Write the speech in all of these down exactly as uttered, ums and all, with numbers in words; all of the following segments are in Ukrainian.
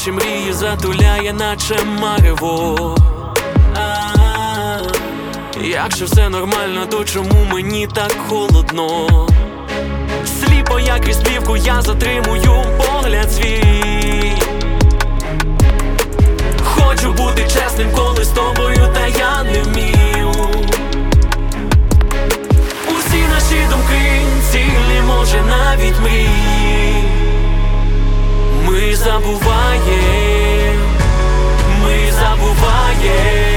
наші мрії затуляє, наче марево. Якщо все нормально, то чому мені так холодно? Сліпо, як із плівку, я затримую погляд свій. Хочу бути чесним, коли з тобою, та я не вмію. Усі наші думки цілі, може навіть мрії. Ми забуваєм, ми забуваєм.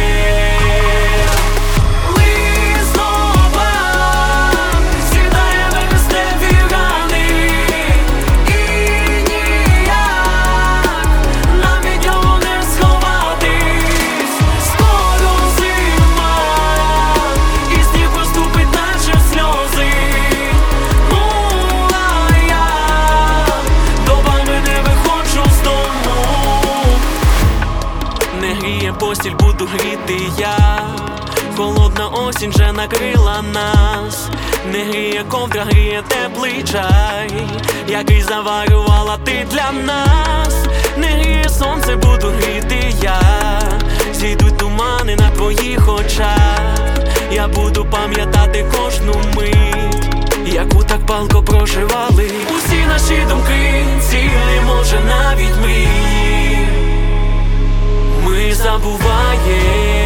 Не гріє постіль, буду гріти я. Холодна осінь вже накрила нас. Не гріє ковдра, гріє теплий чай, який заварювала ти для нас. Не гріє сонце, буду гріти я. Зійдуть тумани на твоїх очах. Я буду пам'ятати кожну мить, яку так палко проживали. Усі наші думки цілі, може навіть мрії. Ми забуваєм.